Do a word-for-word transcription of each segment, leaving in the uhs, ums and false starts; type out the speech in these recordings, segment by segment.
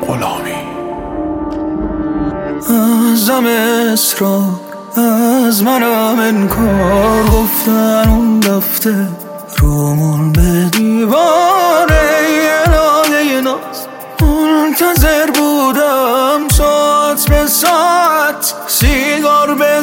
غلامی. ازم اصرار از منم انکار گفتن اون دفته رومون به دیواره الهه ناز منتظر بودم ساعت به ساعت سیگار به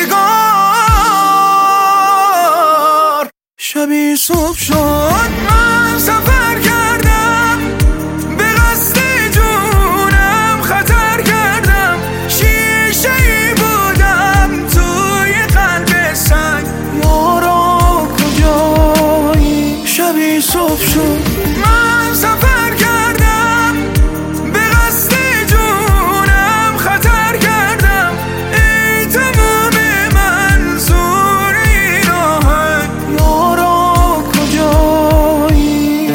سیگار. شبی صبح شد من سفر کردم به قصد جونم خطر کردم شیشه ای بودم توی قلب سنگ یارا کجایی. شبی صبح شد من سفر کردم به قصد جونم خطر کردم ای تمام منظور این آهنگ یارا کجایی.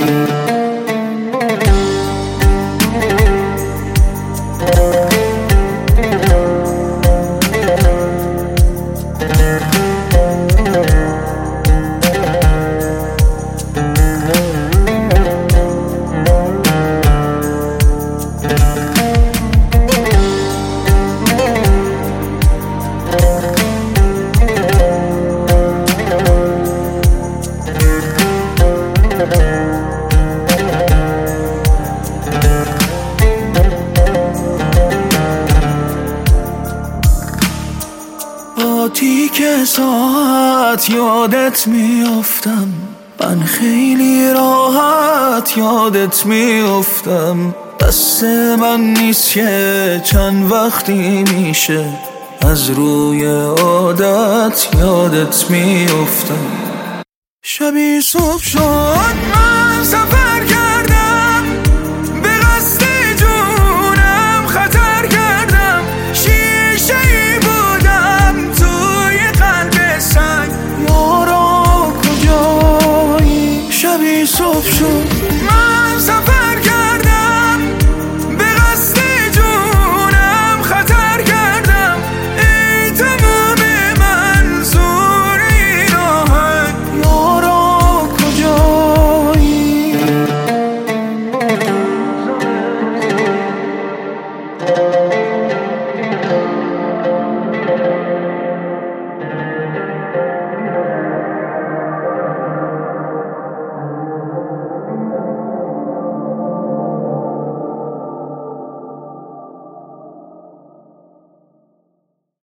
با تیک ساعت یادت میافتم من خیلی راحت یادت میافتم دست من نیست که چند وقتی میشه از روی عادت یادت میافتم. شبی صبح شد من سفر